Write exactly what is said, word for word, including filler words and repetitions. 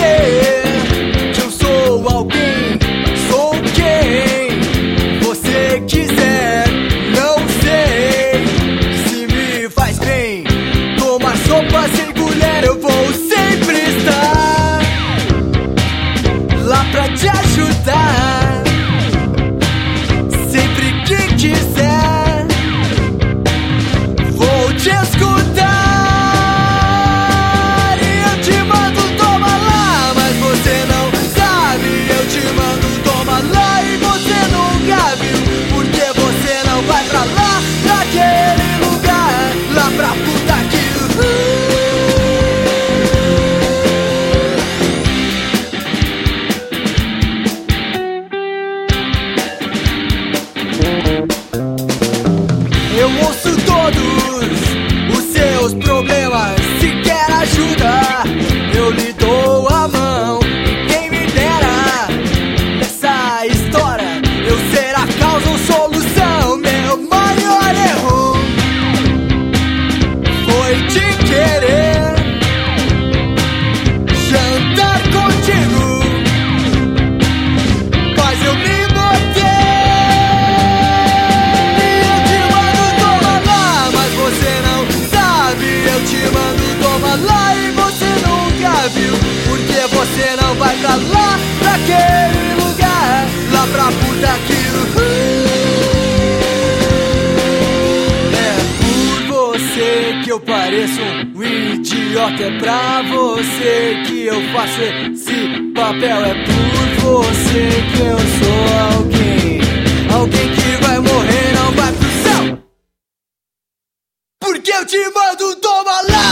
você que eu sou alguém, sou quem você quiser. Não sei se me faz bem tomar sopa sem colher. Eu vou sempre estar lá pra te ajudar, sempre que quiser. Vou te escutar e eu te mando toma lá, mas você não sabe. Eu te mando toma lá e você nunca viu, porque você não vai pra lá, pra aquele lugar, lá pra puta que eu ouço todos os seus problemas, se quer ajuda, eu lhe dou a mão. E quem me dera nessa história eu ser a causa ou solução. Meu maior erro foi te querer jantar contigo, mas eu me botei. Eu te mando toma lá e você nunca viu, porque você não vai pra lá, pra aquele lugar, lá pra puta que é por você que eu pareço um idiota, é pra você que eu faço esse papel, é por você que eu sou alguém, alguém que vai morrer, não vai pro céu, porque eu te mando toma lá.